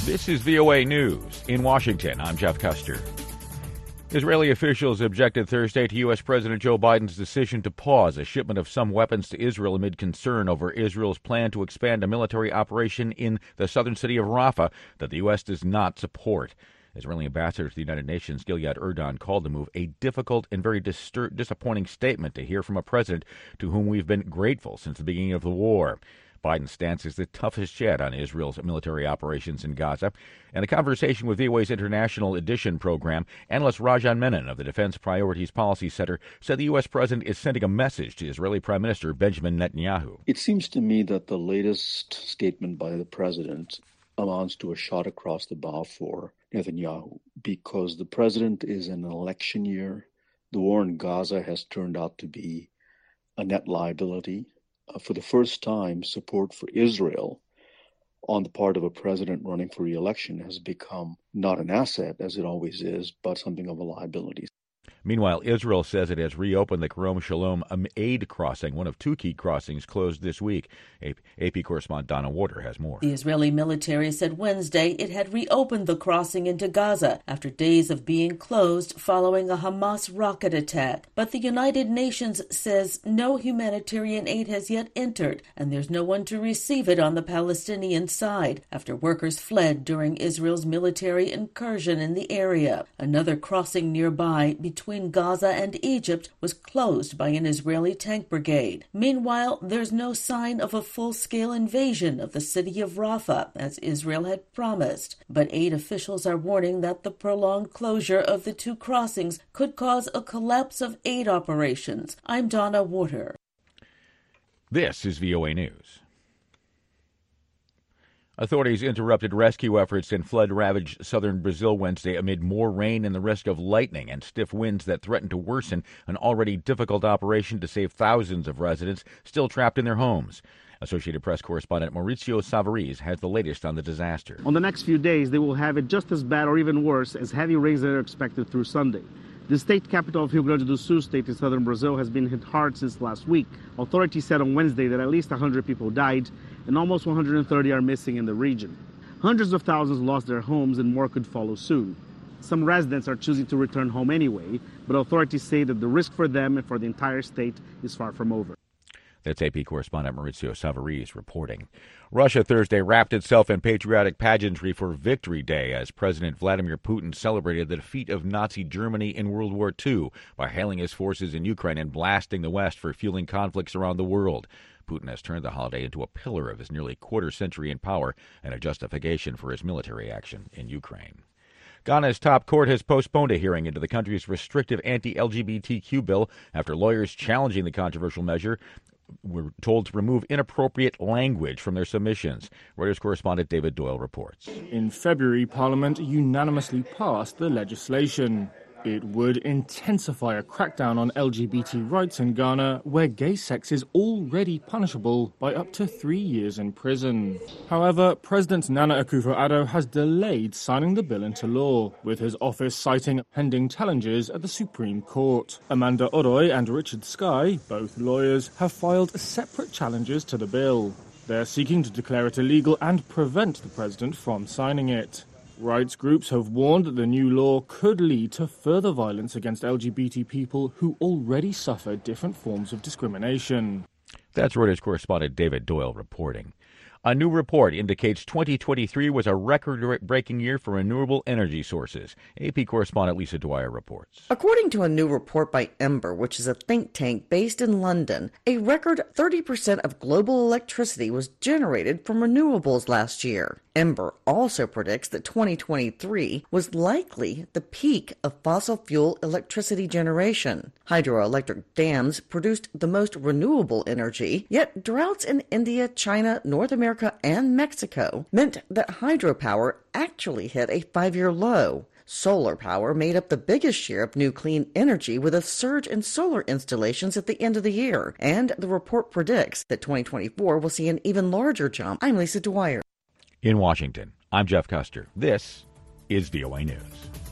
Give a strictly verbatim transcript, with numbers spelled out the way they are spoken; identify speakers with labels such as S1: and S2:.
S1: This is V O A News. In Washington, I'm Jeff Custer. Israeli officials objected Thursday to U S. President Joe Biden's decision to pause a shipment of some weapons to Israel amid concern over Israel's plan to expand a military operation in the southern city of Rafah that the U S does not support. Israeli ambassador to the United Nations, Gilad Erdan, called the move a difficult and very distur- disappointing statement to hear from a president to whom we've been grateful since the beginning of the war. Biden's stance is the toughest yet on Israel's military operations in Gaza. In a conversation with V O A's International Edition program, analyst Rajan Menon of the Defense Priorities Policy Center said the U S. president is sending a message to Israeli Prime Minister Benjamin Netanyahu.
S2: It seems to me that the latest statement by the president amounts to a shot across the bow for Netanyahu, because the president is in an election year. The war in Gaza has turned out to be a net liability. Uh, for the first time, support for Israel on the part of a president running for re-election has become not an asset, as it always is, but something of a liability.
S1: Meanwhile, Israel says it has reopened the Kerem Shalom aid crossing, one of two key crossings closed this week. A P correspondent Donna Warder has more.
S3: The Israeli military said Wednesday it had reopened the crossing into Gaza after days of being closed following a Hamas rocket attack. But the United Nations says no humanitarian aid has yet entered, and there's no one to receive it on the Palestinian side after workers fled during Israel's military incursion in the area. Another crossing nearby between Gaza and Egypt was closed by an Israeli tank brigade. Meanwhile, there's no sign of a full-scale invasion of the city of Rafah, as Israel had promised. But aid officials are warning that the prolonged closure of the two crossings could cause a collapse of aid operations. I'm Donna Warder.
S1: This is V O A News. Authorities interrupted rescue efforts in flood-ravaged southern Brazil Wednesday amid more rain and the risk of lightning and stiff winds that threaten to worsen an already difficult operation to save thousands of residents still trapped in their homes. Associated Press correspondent Maurizio Savarese has the latest on the disaster.
S4: On the next few days, they will have it just as bad or even worse as heavy rains that are expected through Sunday. The state capital of Rio Grande do Sul state in southern Brazil has been hit hard since last week. Authorities said on Wednesday that at least one hundred people died and almost one hundred thirty are missing in the region. Hundreds of thousands lost their homes and more could follow soon. Some residents are choosing to return home anyway, but authorities say that the risk for them and for the entire state is far from over.
S1: That's A P correspondent Maurizio Savarese reporting. Russia Thursday wrapped itself in patriotic pageantry for Victory Day as President Vladimir Putin celebrated the defeat of Nazi Germany in World War Two by hailing his forces in Ukraine and blasting the West for fueling conflicts around the world. Putin has turned the holiday into a pillar of his nearly quarter century in power and a justification for his military action in Ukraine. Ghana's top court has postponed a hearing into the country's restrictive anti-L G B T Q bill after lawyers challenging the controversial measure were told to remove inappropriate language from their submissions. Reuters correspondent David Doyle reports.
S5: In February, Parliament unanimously passed the legislation. It would intensify a crackdown on L G B T rights in Ghana, where gay sex is already punishable by up to three years in prison. However, President Nana Akufo-Addo has delayed signing the bill into law, with his office citing pending challenges at the Supreme Court. Amanda Oroy and Richard Skye, both lawyers, have filed separate challenges to the bill. They're seeking to declare it illegal and prevent the president from signing it. Rights groups have warned that the new law could lead to further violence against L G B T people who already suffer different forms of discrimination.
S1: That's Reuters correspondent David Doyle reporting. A new report indicates twenty twenty-three was a record-breaking year for renewable energy sources. A P correspondent Lisa Dwyer reports.
S6: According to a new report by Ember, which is a think tank based in London, a record thirty percent of global electricity was generated from renewables last year. Ember also predicts that twenty twenty-three was likely the peak of fossil fuel electricity generation. Hydroelectric dams produced the most renewable energy, yet droughts in India, China, North America, and Mexico meant that hydropower actually hit a five-year low. Solar power made up the biggest share of new clean energy with a surge in solar installations at the end of the year, and the report predicts that twenty twenty-four will see an even larger jump. I'm Lisa Dwyer.
S1: In Washington, I'm Jeff Custer. This is V O A News.